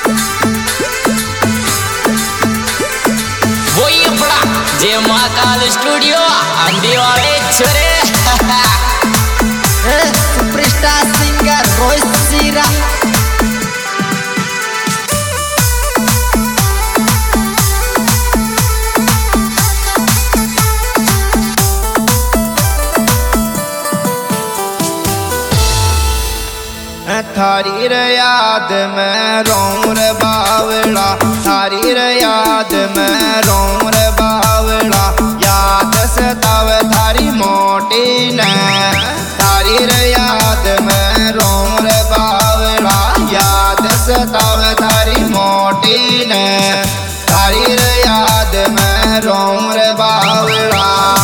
वही अपना जय महाकाल स्टूडियो अंधी वाले छोरे सुपरस्टार सिंगर रोहित सीरा थारी रे याद में रोम रे बावड़ा, थारी रे याद में रोम रे बावड़ा, याद सतावे थारी मोटी ने, थारी रे याद में रोम रे बावड़ा, याद सतावे थारी मोटी ने, थारी रे याद में रोम रे बावड़ा।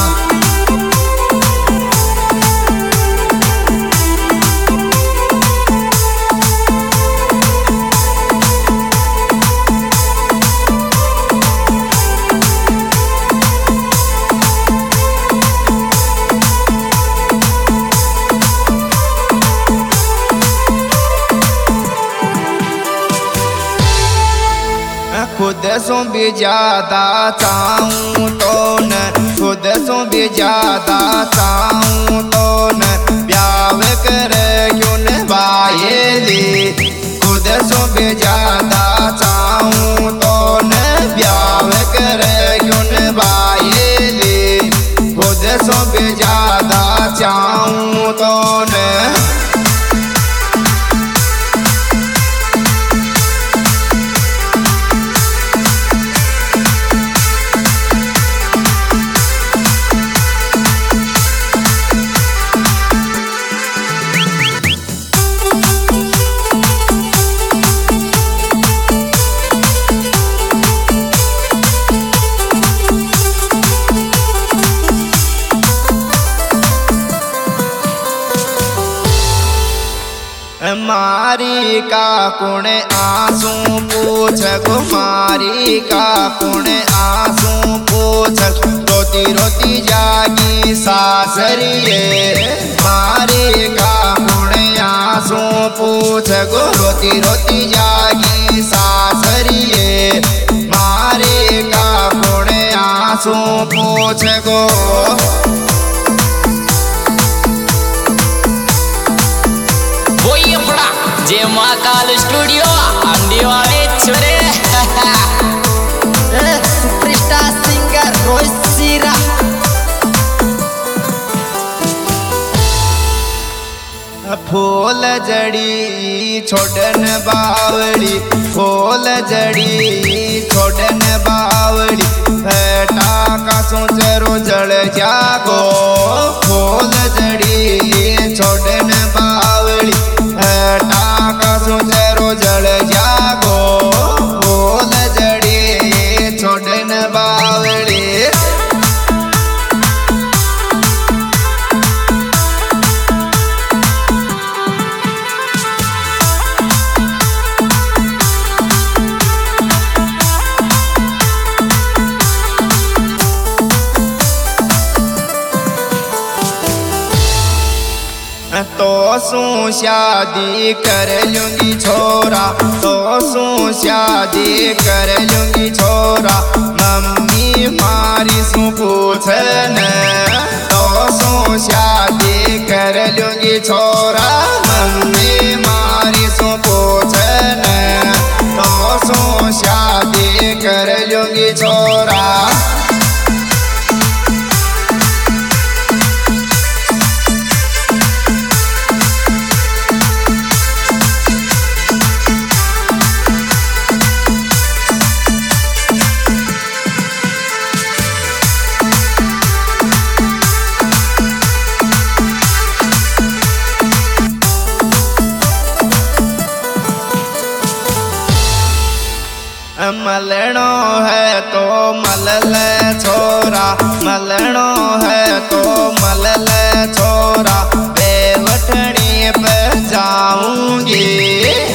खुद सो भी ज्यादा चाहूं तो न, खुद सो भी ज्यादा चाहूं तो न, ब्याह कर क्यों न बायली, खुद सो भी ज्यादा चाहूं तो न, ब्याह कर क्यों न बायली, खुद सो भी ज्यादा चाहूं तो न। मारी का कुण आंसू पूछ कुमारी का कुण आंसू पूछ, रोती रोती जागी सासरिये, मारी का कुण आंसू पूछ गो, रोती रोती जागी सासरिये, मारी का कुण आंसू पूछ गो। जय महाकाल स्टूडियो अंधी वाले छोरे सुपरस्टार सिंगर रोहित सीरा फूल जड़ी छोड़न बावड़ी, फूल जड़ी छोड़न बावड़ी, बेटा का सोचरो जल जागो, फूल जड़ी छोड़न बावड़ी, बेटा का सोचरो जल जागो, फूल जड़ी छोड़न बावड़ी। तो सू शादी कर लूंगी छोरा, तो सू शादी कर लूंगी छोरा, मम्मी मारी सू पूछन, तो सू शादी कर लूंगी छोरा, मम्मी मारी सू पूछन, तो सू शादी कर लूंगी छोरा। मलनो है तो मलल छोरा, मलनो है तो मलल छोरा, बेवटनी पे जाऊंगी,